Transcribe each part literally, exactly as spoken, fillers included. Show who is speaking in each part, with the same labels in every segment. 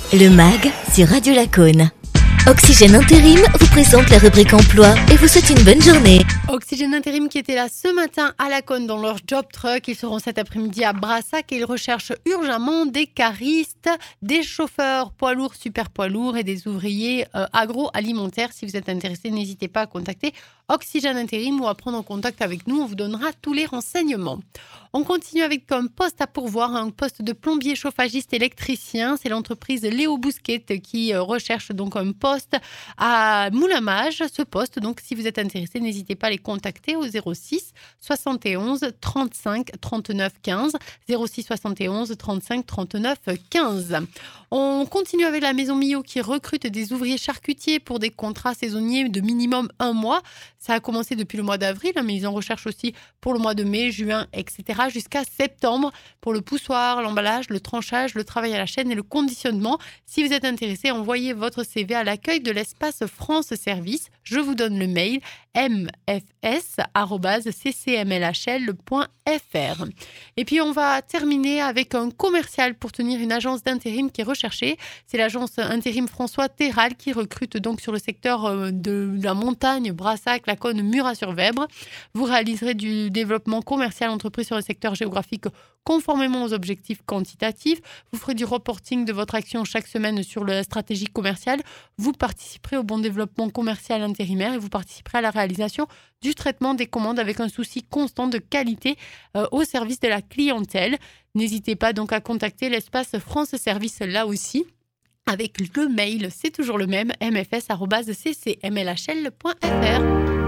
Speaker 1: Le M A G sur Radio Lacaune. Oxygène Intérim vous présente la rubrique emploi et vous souhaite une bonne journée.
Speaker 2: Oxygène Intérim qui était là ce matin à Lacaune dans leur job truck. Ils seront cet après-midi à Brassac et ils recherchent urgemment des caristes, des chauffeurs poids lourds, super poids lourds et des ouvriers euh, agroalimentaires. Si vous êtes intéressé, n'hésitez pas à contacter Oxygène Intérim ou à prendre en contact avec nous. On vous donnera tous les renseignements. On continue avec un poste à pourvoir, un poste de plombier chauffagiste électricien. C'est l'entreprise Léo Bousquet qui recherche donc un poste à Moulamage. Ce poste, donc si vous êtes intéressé, n'hésitez pas à les contacter au zéro six soixante et onze trente-cinq trente-neuf quinze. zéro six soixante et onze trente-cinq trente-neuf quinze. On continue avec la Maison Millot qui recrute des ouvriers charcutiers pour des contrats saisonniers de minimum un mois. Ça a commencé depuis le mois d'avril, mais ils en recherchent aussi pour le mois de mai, juin, et cetera jusqu'à septembre pour le poussoir, l'emballage, le tranchage, le travail à la chaîne et le conditionnement. Si vous êtes intéressé, envoyez votre C V à l'accueil de l'espace France Service. Je vous donne le mail m f s arobase c c m l h l point f r. Et puis on va terminer avec un commercial pour tenir une agence d'intérim qui est recherchée. C'est l'agence intérim François Terral qui recrute donc sur le secteur de la montagne, Brassac, Lacaune, Murat-sur-Vèbre. Vous réaliserez du développement commercial entrepris sur le secteur géographique conformément aux objectifs quantitatifs. Vous ferez du reporting de votre action chaque semaine sur la stratégie commerciale. Vous participerez au bon développement commercial intérimaire et vous participerez à la réalisation du traitement des commandes avec un souci constant de qualité euh, au service de la clientèle. N'hésitez pas donc à contacter l'espace France Service là aussi. Avec le mail, c'est toujours le même, m f s arobase c c m l h l point f r.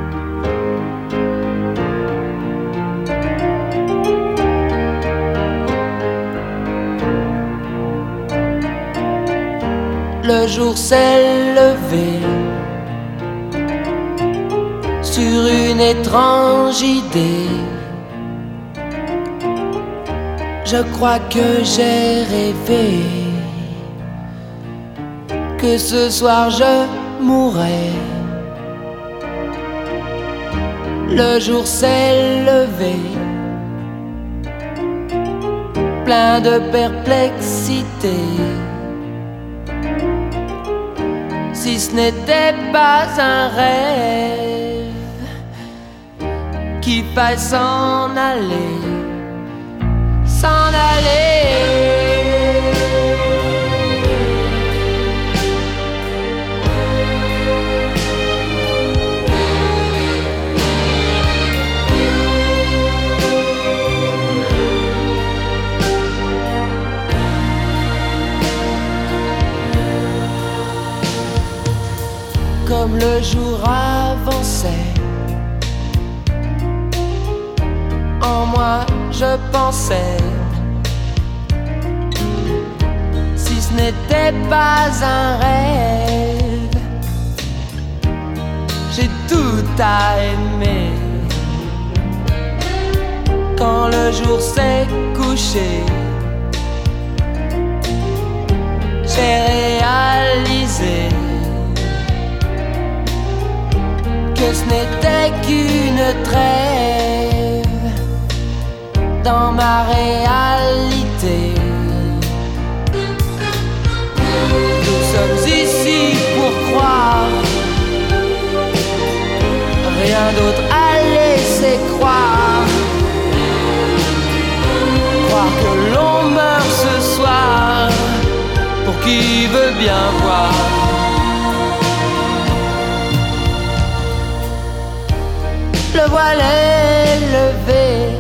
Speaker 3: Le jour s'est levé sur une étrange idée. Je crois que j'ai rêvé que ce soir je mourrais. Le jour s'est levé plein de perplexité. Si ce n'était pas un rêve, qu'il faille s'en aller, s'en aller. Comme le jour avançait, en moi je pensais, si ce n'était pas un rêve, j'ai tout à aimer. Quand le jour s'est couché, j'ai réalisé que ce n'était qu'une trêve dans ma réalité. Nous sommes ici pour croire, rien d'autre à laisser croire. Croire que l'on meurt ce soir, pour qui veut bien voir. Le voile est levé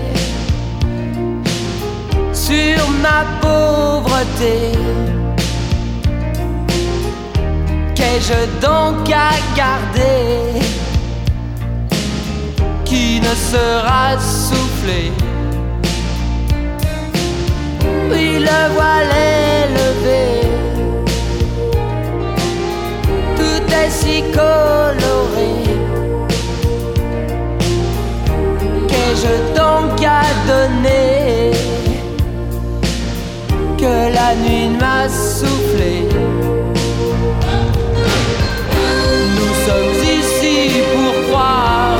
Speaker 3: sur ma pauvreté. Qu'ai-je donc à garder qui ne sera soufflé? Oui, le voile est levé, tout est si coloré. Qu'ai-je donc à donner que la nuit m'a soufflé? Nous sommes ici pour croire,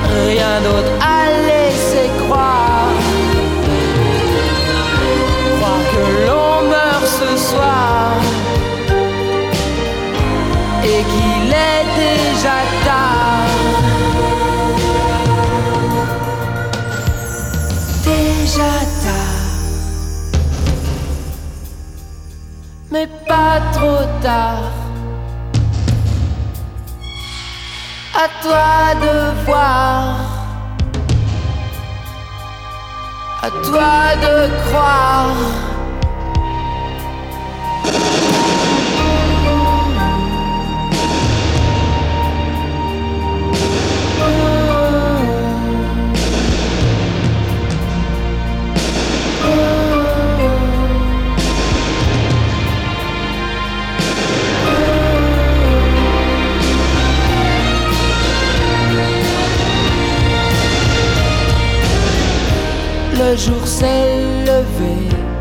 Speaker 3: rien d'autre à laisser croire. Croire mais pas trop tard. À toi de voir, à toi de croire. Le jour s'est levé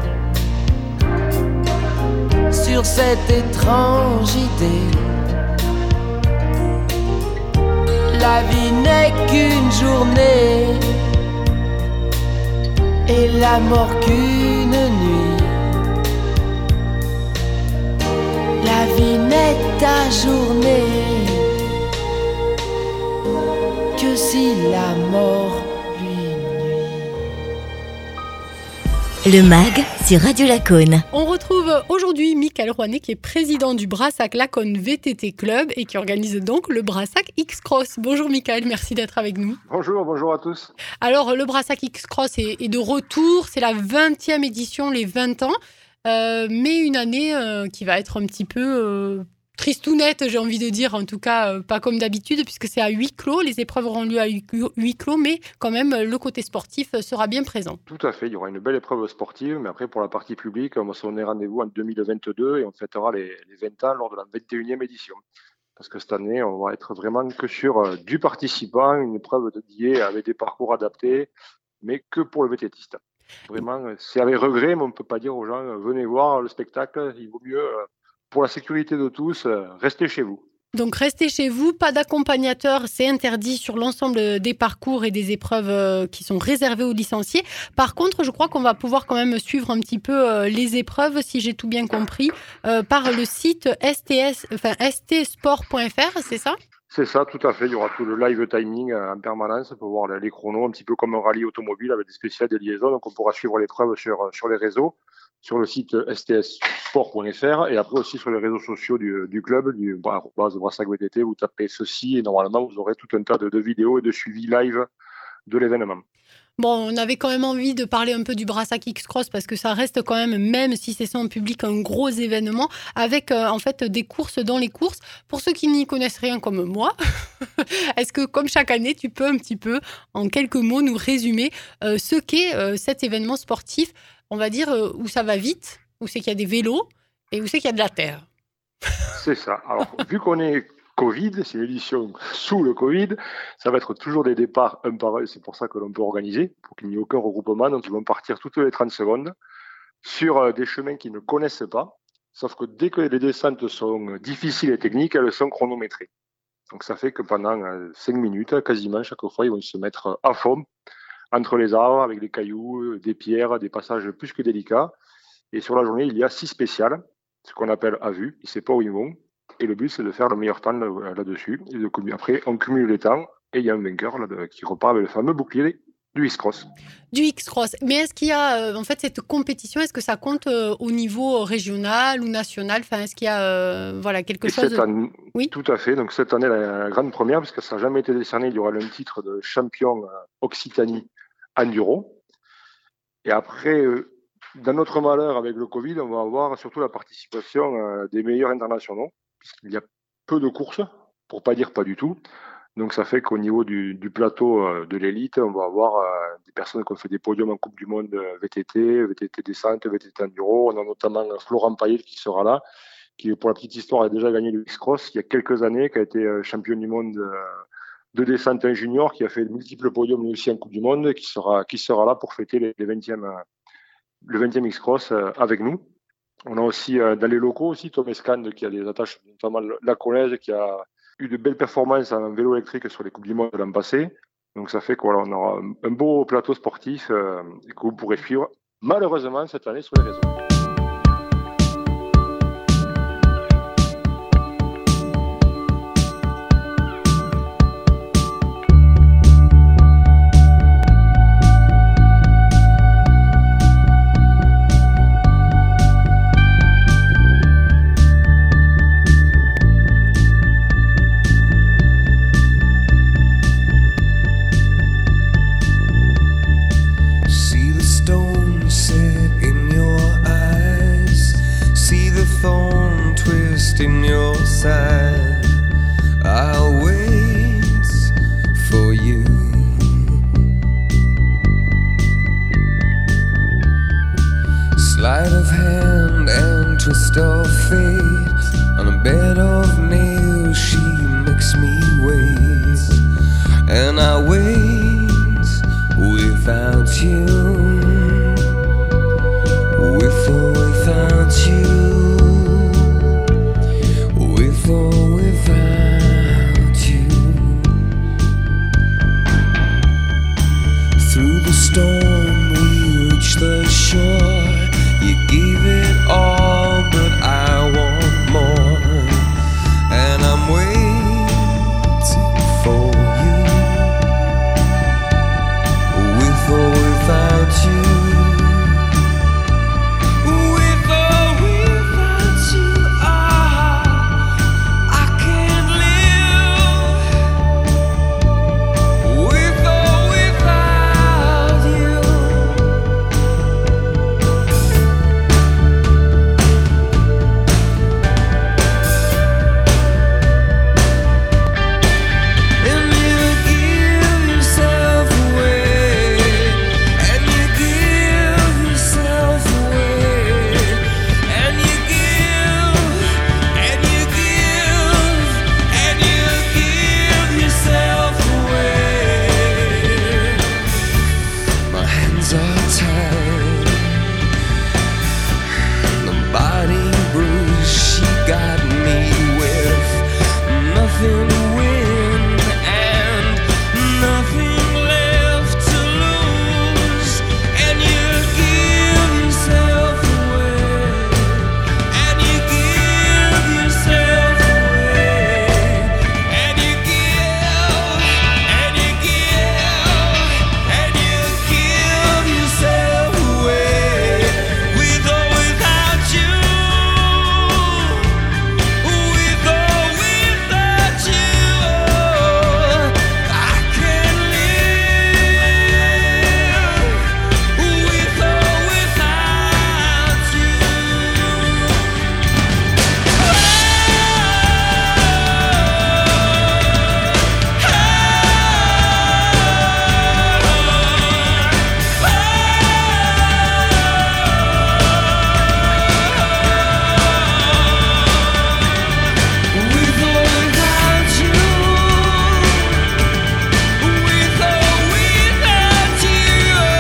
Speaker 3: sur cette étrange idée. La vie n'est qu'une journée et la mort qu'une nuit. La vie n'est ta journée que si la mort.
Speaker 1: Le MAG sur Radio Lacoune.
Speaker 2: On retrouve aujourd'hui Michael Rouanet qui est président du Brassac Lacoune V T T Club et qui organise donc le Brassac X-Cross. Bonjour Michael, merci d'être avec nous.
Speaker 4: Bonjour, bonjour à tous.
Speaker 2: Alors le Brassac X-Cross est, est de retour, c'est la vingtième édition, les vingt ans, euh, mais une année euh, qui va être un petit peu... Euh, tristounette, j'ai envie de dire, en tout cas euh, pas comme d'habitude, puisque c'est à huis clos, les épreuves auront lieu à huis clos, mais quand même le côté sportif sera bien présent.
Speaker 4: Tout à fait, il y aura une belle épreuve sportive, mais après pour la partie publique, on va se donner rendez-vous en deux mille vingt-deux et on fêtera les, les vingt ans lors de la vingt et unième édition. Parce que cette année, on va être vraiment que sur euh, du participant, une épreuve dédiée avec des parcours adaptés, mais que pour le vététiste. Vraiment, c'est avec regret, mais on ne peut pas dire aux gens, euh, venez voir le spectacle, il vaut mieux... Euh, Pour la sécurité de tous, euh, restez chez vous.
Speaker 2: Donc restez chez vous, pas d'accompagnateur, c'est interdit sur l'ensemble des parcours et des épreuves euh, qui sont réservées aux licenciés. Par contre, je crois qu'on va pouvoir quand même suivre un petit peu euh, les épreuves, si j'ai tout bien compris, euh, par le site S T S, enfin S T sport point F R, c'est ça ?
Speaker 4: C'est ça, tout à fait. Il y aura tout le live timing en permanence pour voir les chronos, un petit peu comme un rallye automobile avec des spéciales, des liaisons. Donc on pourra suivre l'épreuve sur, sur les réseaux, sur le site S T S sport point F R et après aussi sur les réseaux sociaux du, du club, du Brassac V T T. Vous tapez ceci et normalement vous aurez tout un tas de, de vidéos et de suivi live de l'événement.
Speaker 2: Bon, on avait quand même envie de parler un peu du Brassac X-Cross parce que ça reste quand même, même si c'est ça en public, un gros événement avec euh, en fait des courses dans les courses. Pour ceux qui n'y connaissent rien comme moi, est-ce que comme chaque année, tu peux un petit peu, en quelques mots, nous résumer euh, ce qu'est euh, cet événement sportif, on va dire, euh, où ça va vite, où c'est qu'il y a des vélos et où c'est qu'il y a de la terre?
Speaker 4: C'est ça. Alors, vu qu'on est Covid, c'est une édition sous le Covid, ça va être toujours des départs un par un, c'est pour ça que l'on peut organiser, pour qu'il n'y ait aucun regroupement, donc ils vont partir toutes les trente secondes sur euh, des chemins qu'ils ne connaissent pas, sauf que dès que les descentes sont difficiles et techniques, elles sont chronométrées. Donc ça fait que pendant euh, cinq minutes, quasiment chaque fois, ils vont se mettre à fond entre les arbres, avec des cailloux, des pierres, des passages plus que délicats. Et sur la journée, il y a six spéciales, ce qu'on appelle à vue, il ne sait pas où ils vont. Et le but, c'est de faire le meilleur temps là-dessus. Et de, après, on cumule les temps et il y a un vainqueur là, de, qui repart avec le fameux bouclier du X-Cross.
Speaker 2: Du X-Cross. Mais est-ce qu'il y a, euh, en fait, cette compétition, est-ce que ça compte euh, au niveau régional ou national? Enfin, est-ce qu'il y a euh, voilà, quelque
Speaker 4: et
Speaker 2: chose
Speaker 4: cette année,
Speaker 2: Oui.
Speaker 4: Tout à fait. Donc, cette année, la, la grande première, parce que ça n'a jamais été décerné, il y aura le titre de champion euh, Occitanie Enduro. Et après, euh, dans notre malheur avec le Covid, on va avoir surtout la participation euh, des meilleurs internationaux. Il y a peu de courses, pour pas dire pas du tout. Donc ça fait qu'au niveau du, du plateau euh, de l'élite, on va avoir euh, des personnes qui ont fait des podiums en Coupe du Monde euh, V T T, V T T descente, V T T enduro. On a notamment Florent Payet qui sera là, qui pour la petite histoire a déjà gagné le X-Cross il y a quelques années, qui a été euh, champion du monde euh, de descente en junior, qui a fait de multiples podiums lui aussi en Coupe du Monde, qui sera, qui sera là pour fêter les, les vingtième, euh, le vingtième X-Cross euh, avec nous. On a aussi euh, dans les locaux aussi Thomas Scand qui a des attaches, notamment la collège, qui a eu de belles performances en vélo électrique sur les Coupes du Monde de l'an passé. Donc ça fait qu'on voilà, aura un beau plateau sportif euh, que vous pourrez suivre malheureusement cette année sur les réseaux.
Speaker 5: lost in your side. I'll wait for you. Sleight of hand and twist of fate. On a bed of nails she makes me wait. And I wait without you. With or without you. With or without you. Through the storm we reach the shore. You gave it all, but I want more. And I'm waiting for you. With or without you. With or without you, ah, I can't live. With or without you. And you give yourself away. And you give yourself away. And you give, and you give, and you give yourself away. My hands are tied. The body bruised, she got me with nothing to win and nothing left to lose. And you give yourself away. And you give yourself away. And you give, and you give, and you give yourself away. With or without you. With or without you. I can't live. With or without you. With or without you. With or without you.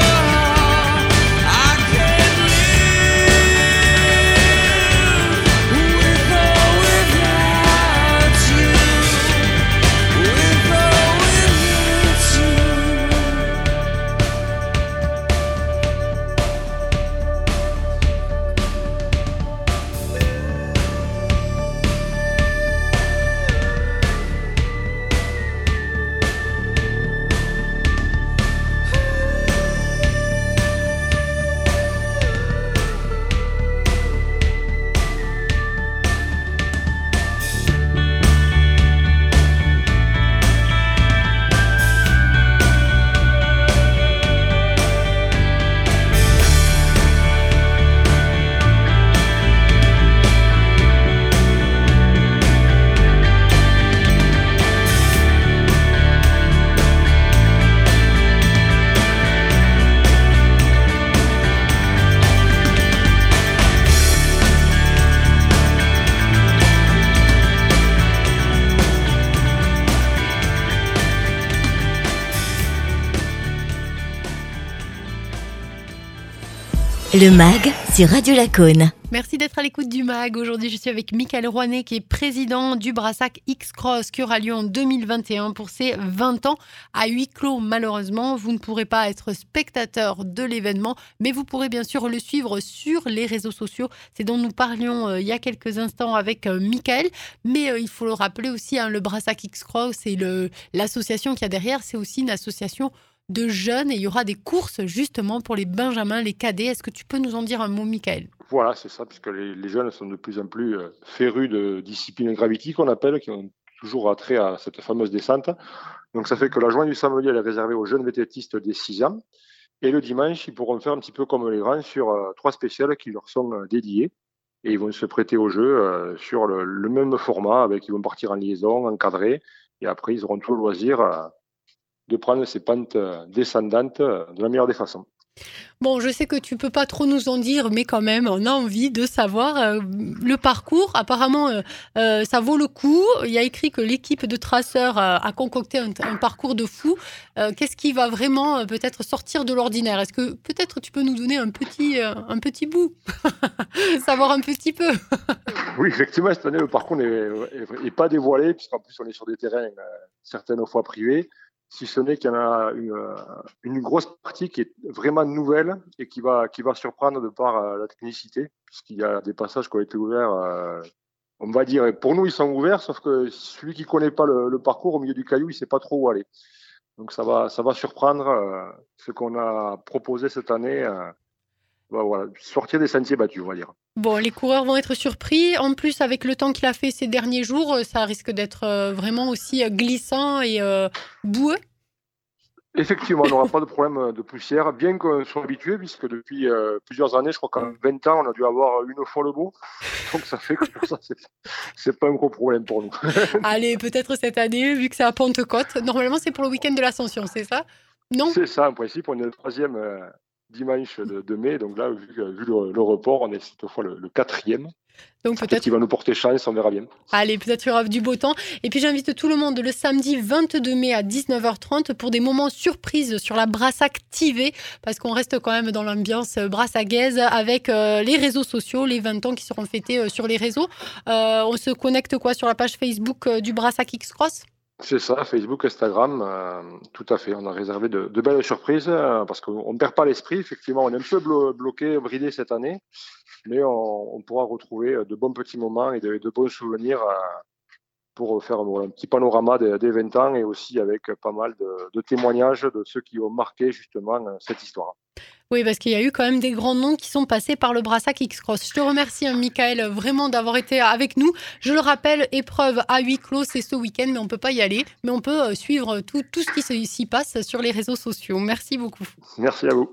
Speaker 5: I can't live. With or without you. With or without you.
Speaker 1: Le MAG sur Radio Lacoune.
Speaker 2: Merci d'être à l'écoute du MAG. Aujourd'hui, je suis avec Michael Rouanet, qui est président du Brassac X-Cross, qui aura lieu en deux mille vingt et un pour ses vingt ans. À huis clos, malheureusement, vous ne pourrez pas être spectateur de l'événement, mais vous pourrez bien sûr le suivre sur les réseaux sociaux. C'est dont nous parlions euh, il y a quelques instants avec euh, Michael. Mais euh, il faut le rappeler aussi, hein, le Brassac X-Cross et le, l'association qu'il y a derrière, c'est aussi une association de jeunes et il y aura des courses justement pour les benjamins, les cadets. Est-ce que tu peux nous en dire un mot, Michael ?
Speaker 4: Voilà, c'est ça, puisque les, les jeunes sont de plus en plus euh, férus de discipline gravity qu'on appelle, qui ont toujours attrait à cette fameuse descente. Donc ça fait que la journée du samedi, elle est réservée aux jeunes vététistes des six ans. Et le dimanche, ils pourront faire un petit peu comme les grands sur euh, trois spéciales qui leur sont euh, dédiées. et ils vont se prêter au jeu euh, sur le, le même format, avec ils vont partir en liaison, encadrés, et après ils auront tout le loisir euh, de prendre ces pentes euh, descendantes euh, de la meilleure des façons.
Speaker 2: Bon, je sais que tu peux pas trop nous en dire, mais quand même, on a envie de savoir euh, le parcours. Apparemment, euh, euh, ça vaut le coup. Il y a écrit que l'équipe de traceurs euh, a concocté un, un parcours de fou. Euh, qu'est-ce qui va vraiment euh, peut-être sortir de l'ordinaire ? Est-ce que peut-être tu peux nous donner un petit, euh, un petit bout, savoir un petit peu ?
Speaker 4: Oui, effectivement, cette année, le parcours n'est pas dévoilé, puisqu'en plus, on est sur des terrains euh, certaines fois privés. Si ce n'est qu'il y en a une, une grosse partie qui est vraiment nouvelle et qui va, qui va surprendre de par euh, la technicité, puisqu'il y a des passages qui ont été ouverts, euh, on va dire, pour nous ils sont ouverts, sauf que celui qui ne connaît pas le, le parcours au milieu du caillou, il ne sait pas trop où aller. Donc ça va, ça va surprendre euh, ce qu'on a proposé cette année, euh, bah, voilà, sortir des sentiers battus, on va dire.
Speaker 2: Bon, les coureurs vont être surpris. En plus, avec le temps qu'il a fait ces derniers jours, ça risque d'être euh, vraiment aussi glissant et euh, boueux.
Speaker 4: Effectivement, on n'aura pas de problème de poussière, bien qu'on soit habitué, puisque depuis euh, plusieurs années, je crois qu'en vingt ans, on a dû avoir une fois le beau. Donc ça fait que ça, c'est, c'est pas un gros problème pour nous.
Speaker 2: Allez, peut-être cette année, vu que c'est à Pentecôte. Normalement, c'est pour le week-end de l'Ascension, c'est ça ? Non ?
Speaker 4: C'est ça, en principe. On est le troisième euh, dimanche de, de mai. Donc là, vu, vu le, le report, on est cette fois le, le quatrième.
Speaker 2: Donc peut-être,
Speaker 4: peut-être qu'il va nous porter chance, on verra bien.
Speaker 2: Allez, peut-être qu'il y aura du beau temps. Et puis j'invite tout le monde le samedi vingt-deux mai à dix-neuf heures trente pour des moments surprises sur la Brassac T V, parce qu'on reste quand même dans l'ambiance brassagaise avec euh, les réseaux sociaux, les vingt ans qui seront fêtés euh, sur les réseaux. Euh, on se connecte quoi sur la page Facebook euh, du Brassac X-Cross ?
Speaker 4: C'est ça, Facebook, Instagram, euh, tout à fait. On a réservé de, de belles surprises euh, parce qu'on ne perd pas l'esprit. Effectivement, on est un peu blo- bloqué, bridé cette année, mais on, on pourra retrouver de bons petits moments et de, de bons souvenirs euh, pour faire bon, un petit panorama des, des vingt ans et aussi avec pas mal de, de témoignages de ceux qui ont marqué justement cette histoire.
Speaker 2: Oui, parce qu'il y a eu quand même des grands noms qui sont passés par le Brassac X-Cross. Je te remercie, hein, Michael, vraiment d'avoir été avec nous. Je le rappelle, épreuve à huis clos, c'est ce week-end, mais on ne peut pas y aller. Mais on peut suivre tout, tout ce qui s'y passe sur les réseaux sociaux. Merci beaucoup.
Speaker 4: Merci à vous.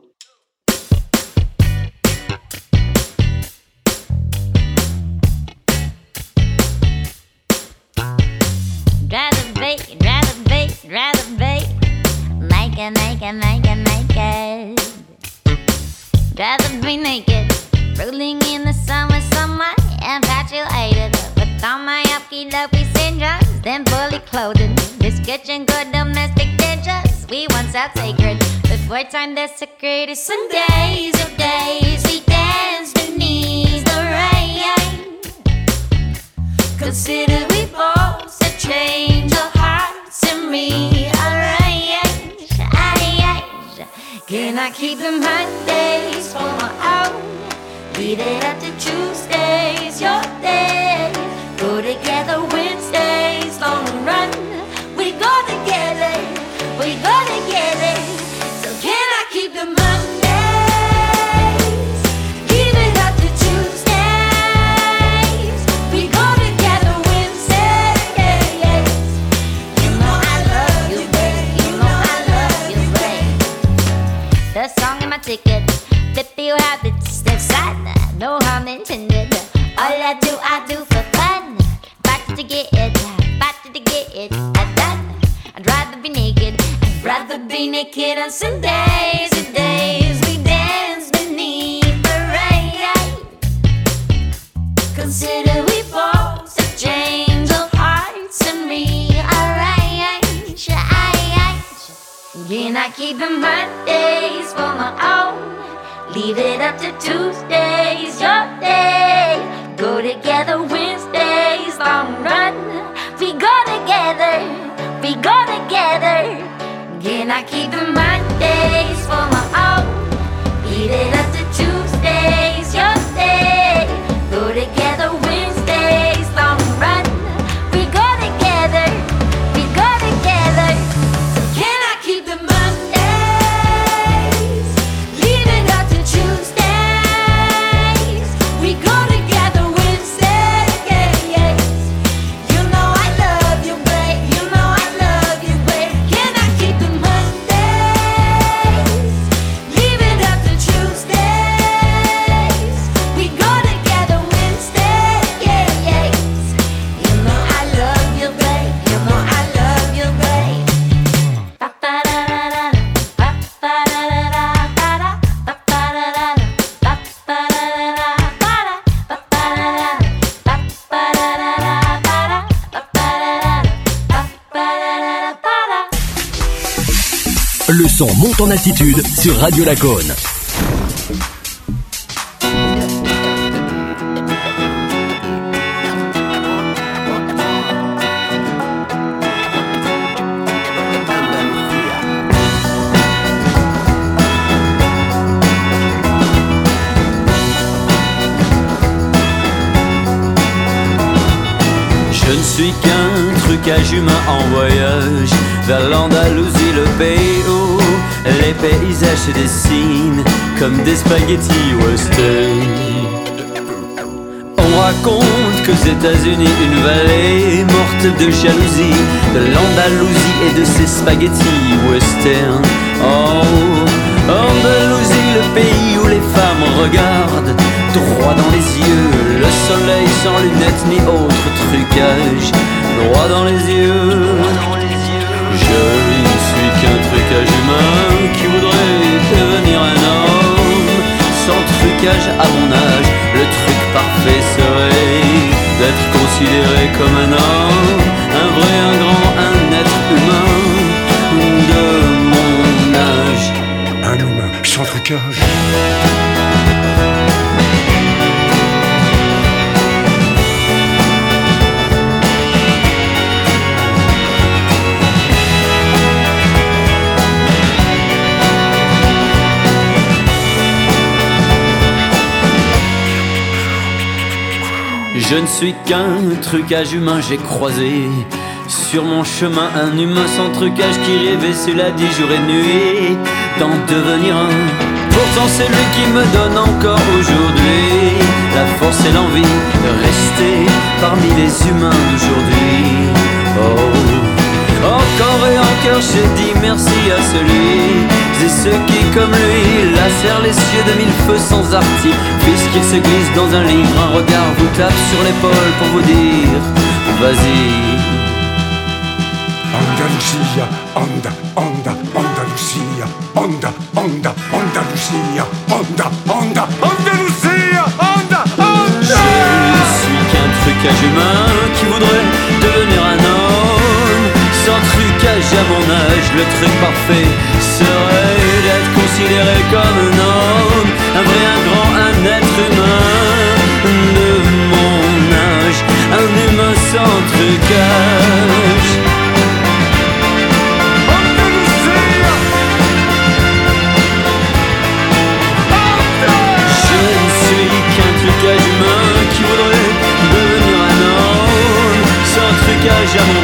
Speaker 6: Drive the beat, drive the beat, drive the beat. Make it, make it, make it, make it. Drive the beat naked, rolling in the sun with someone infatuated. With all my uppy-dopey syndromes, then fully clothed. This kitchen good domestic dishes we once held sacred. Before time desecrated, some days of days we danced beneath the rain. Consider we both a change of hearts and rearrange. Can I keep the Mondays for my own? Leave it up to Tuesdays, your day. Go together Wednesdays, long run. We go together, we go together. So can I keep the Mondays? Leave it up to Tuesdays. We go together Wednesdays. You know I love you, babe. You know I love you, babe. The song in my ticket, flip few habits, step side, no harm intended. All I do, I do for fun. Fight to get it, fight to get it, I done. I'd rather be naked, I'd rather be naked on some days, the days we dance beneath the rain. Consider we both a change of hearts and rearrange. Can I keep the Mondays for my own? Leave it up to Tuesdays, your day. Go together Wednesdays, long run. We go together, we go together. Can I keep the Mondays for my own? Leave it up to Tuesdays, your day. Go together Wednesdays, long run. We go together, we go together. So can I keep the Mondays? Leave it up to Tuesdays. We
Speaker 7: son monte en altitude sur Radio Lacaune.
Speaker 3: Je ne suis qu'un trucage humain en voyage vers l'Andalousie, le pays où les paysages se dessinent comme des spaghettis western. On raconte qu'aux États-Unis, une vallée morte de jalousie de l'Andalousie et de ses spaghettis western. Oh, Andalousie, le pays où les femmes regardent droit dans les yeux le soleil sans lunettes ni autre trucage, droit dans les yeux. Je ne suis qu'un trucage humain qui voudrait devenir un homme. Sans trucage à mon âge, le truc parfait serait d'être considéré comme un homme, un vrai, un grand, un être humain de mon âge.
Speaker 8: Un humain sans trucage.
Speaker 3: Je ne suis qu'un trucage humain, j'ai croisé sur mon chemin un humain sans trucage qui rêvait, cela dit jour et nuit, d'en devenir un. Pourtant c'est lui qui me donne encore aujourd'hui la force et l'envie de rester parmi les humains d'aujourd'hui. Oh, encore et encore j'ai dit merci à celui et ceux qui comme lui lacèrent les cieux de mille feux sans artifice, qu'il se glisse dans un livre, un regard vous tape sur l'épaule pour vous dire vas-y.
Speaker 8: Andalusia, Anda, Anda, Andalusia, Anda, Anda, Andalusia, Anda, Anda, Andalusia, Anda, Anda.
Speaker 3: Je suis qu'un trucage humain qui voudrait devenir un homme. Sans trucage à mon âge, le truc parfait serait d'être considéré comme un homme, un vrai, un grand, un être humain de mon âge, un humain sans trucage. Je ne suis qu'un trucage humain qui voudrait devenir un homme, sans trucage à mon